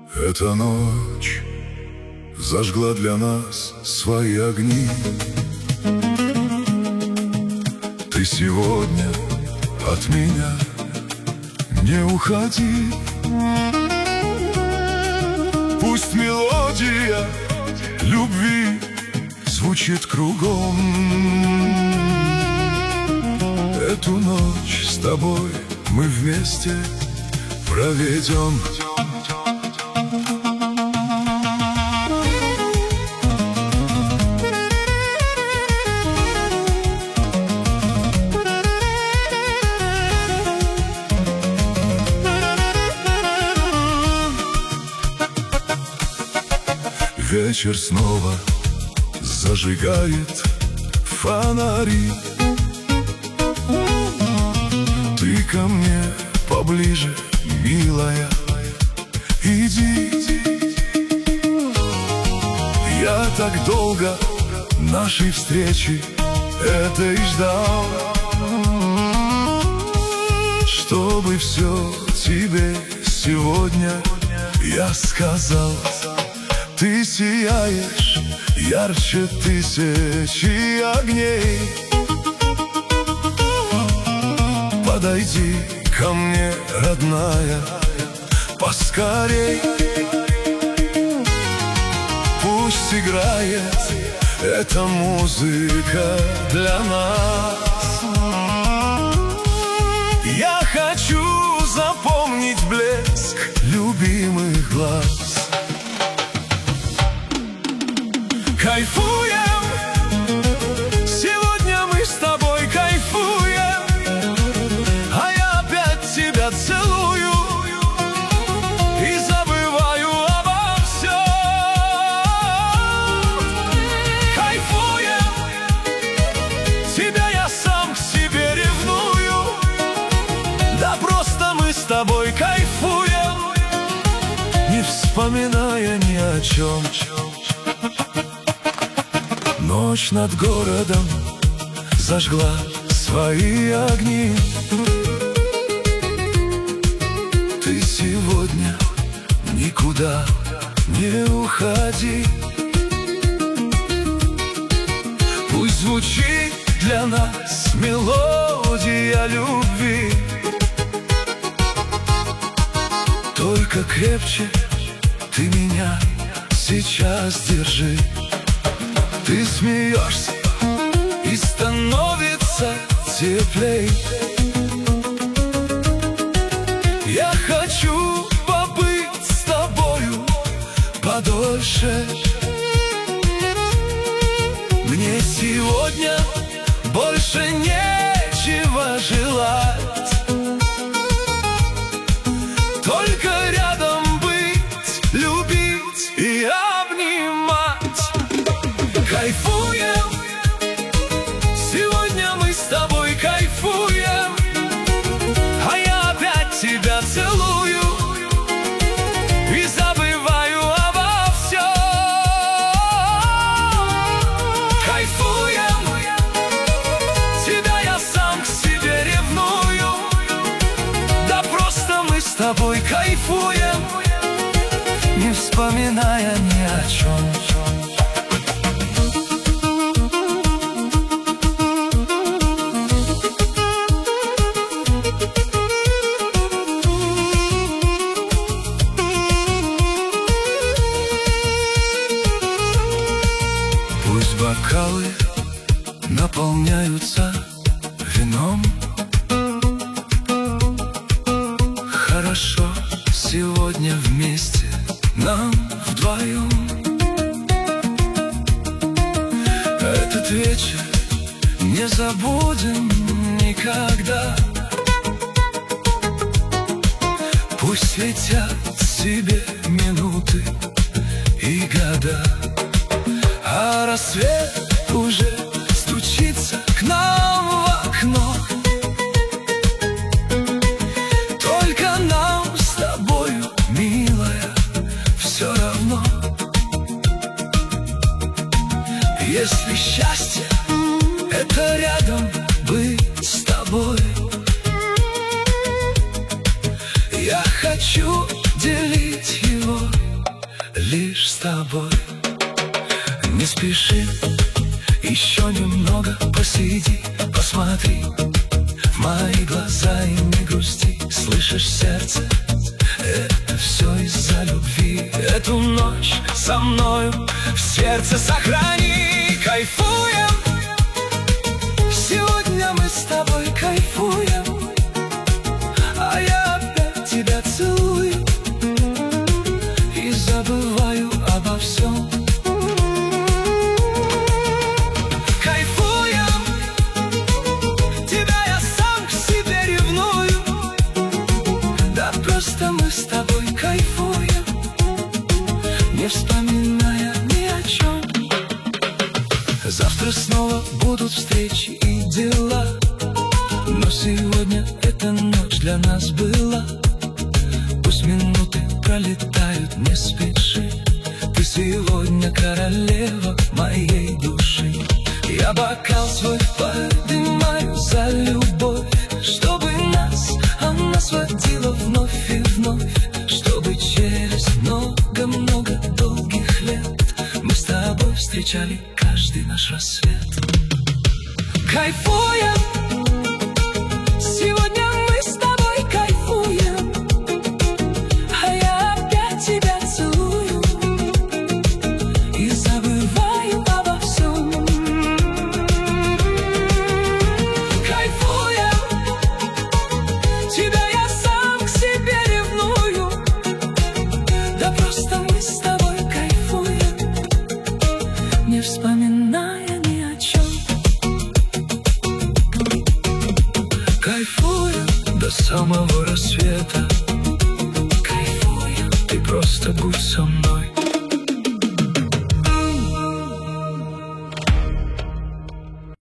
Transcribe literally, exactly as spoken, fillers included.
Эта ночь зажгла для нас свои огни. Ты сегодня от меня не уходи. Пусть мелодия любви звучит кругом. Эту ночь с тобой мы вместе проведем. Вечер снова зажигает фонари. Ты ко мне поближе, милая, иди. Я так долго нашей встречи этой ждал, чтобы все тебе сегодня я сказал. Ты сияешь ярче тысячи огней. Подойди ко мне, родная, поскорей. Пусть играет эта музыка для нас. Я хочу запомнить блеск любимых глаз. Кайфуем, сегодня мы с тобой кайфуем, а я опять тебя целую и забываю обо всем. Кайфуем, тебя я сам к себе ревную, да просто мы с тобой кайфуем, не вспоминая ни о чем. Ночь над городом зажгла свои огни. Ты сегодня никуда не уходи. Пусть звучит для нас мелодия любви. Только крепче ты меня сейчас держи. Ты смеешься и становится теплей. Я хочу побыть с тобою подольше. Мне сегодня больше нечего желать, только рядом быть, любить и обнимать. Кайфуем, сегодня мы с тобой кайфуем, а я опять тебя целую и забываю обо всем. Кайфуем, тебя я сам к себе ревную, да просто мы с тобой кайфуем, не вспоминая ни о чем. Пусть бокалы наполняются вином. Хорошо сегодня вместе нам вдвоем. Этот вечер не забудем никогда. Пусть светят себе минуты и года, а рассвет уже стучится к нам в окно. Только нам с тобою, милая, все равно. Если счастье — это рядом быть с тобой, я хочу делить его спеши, еще немного посиди, посмотри в мои глаза и не грусти. Слышишь, сердце, это все из-за любви. Эту ночь со мною в сердце сохрани. Кайфуем, сегодня мы с тобой кайфуем, а я опять тебя целую и забываю обо всем. Кайфуем, тебя я сам к себе ревную, да просто мы с тобой кайфуем, не вспоминая ни о чем. Завтра снова будут встречи и дела, но сегодня эта ночь для нас была. Пусть минуты пролетают, не спеши, ты сегодня королева моей души. Я бокал свой поднимаю за любовь, чтобы нас она сводила вновь и вновь, чтобы через много-много долгих лет мы с тобой встречали каждый наш рассвет. Кайфуем, сегодня мы с тобой кайфуем, а я опять тебя целую и забываю обо всем. Кайфуем, тебя я сам к себе ревную, да просто мы с тобой кайфуем, не вспоминая ни о чем. Кайфуем до самого рассвета, кайфуем, ты просто будь со мной.